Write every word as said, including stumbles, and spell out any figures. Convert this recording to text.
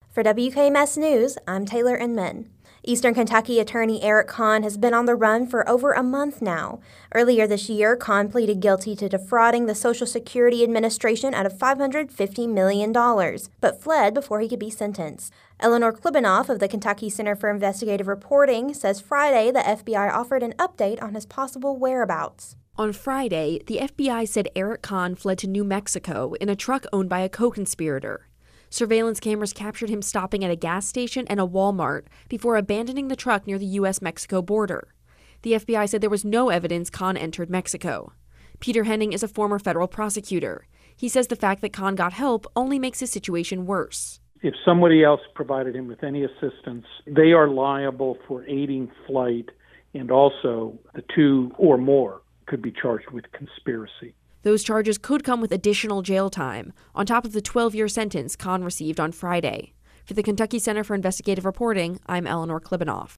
For W K M S News, I'm Taylor Inman. Eastern Kentucky attorney Eric Kahn has been on the run for over a month now. Earlier this year, Kahn pleaded guilty to defrauding the Social Security Administration out of five hundred fifty million dollars, but fled before he could be sentenced. Eleanor Klibanoff of the Kentucky Center for Investigative Reporting says Friday the F B I offered an update on his possible whereabouts. On Friday, the F B I said Eric Kahn fled to New Mexico in a truck owned by a co-conspirator. Surveillance cameras captured him stopping at a gas station and a Walmart before abandoning the truck near the U S Mexico border. The F B I said there was no evidence Kahn entered Mexico. Peter Henning is a former federal prosecutor. He says the fact that Kahn got help only makes his situation worse. If somebody else provided him with any assistance, they are liable for aiding flight, and also the two or more could be charged with conspiracy. Those charges could come with additional jail time, on top of the twelve-year sentence Kahn received on Friday. For the Kentucky Center for Investigative Reporting, I'm Eleanor Klibanoff.